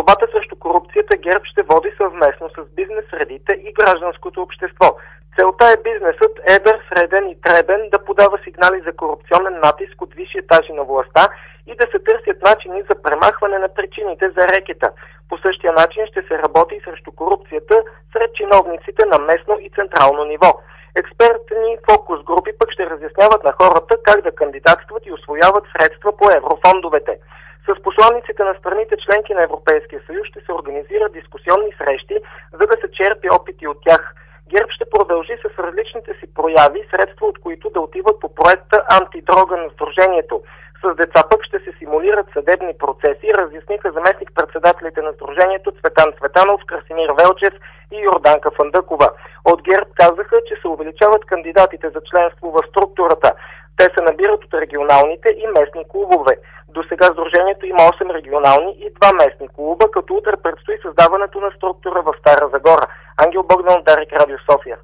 борбата срещу корупцията ГЕРБ ще води съвместно с бизнес средите и гражданското общество. Целта е бизнесът, едър, среден и дребен, да подава сигнали за корупционен натиск от висши етажи на властта и да се търсят начини за премахване на причините за рекета. По същия начин ще се работи срещу корупцията сред чиновниците на местно и централно ниво. Експертни фокус групи пък ще разясняват на хората как да кандидатстват и усвояват средства по еврофондовете. С посланиците на страните членки на Европейския съюз ще се организират дискусионни срещи, за да се черпи опити от тях. ГЕРБ ще продължи с различните си прояви, средства от които да отиват по проекта Антидрога на Сдружението. С деца пък ще се симулират съдебни процеси, разясниха заместник-председателите на Сдружението Цветан Цветанов, Красимир Велчев и Йорданка Фандъкова. От ГЕРБ казаха, че се увеличават кандидатите за членство в структурата. Те се набират от регионалните и местни клубове. До сега Сдружението има 8 регионални и 2 местни клуба, като утре предстои създаването на структура в Стара Загора. Ангел Богданов, Дарик, Радио София.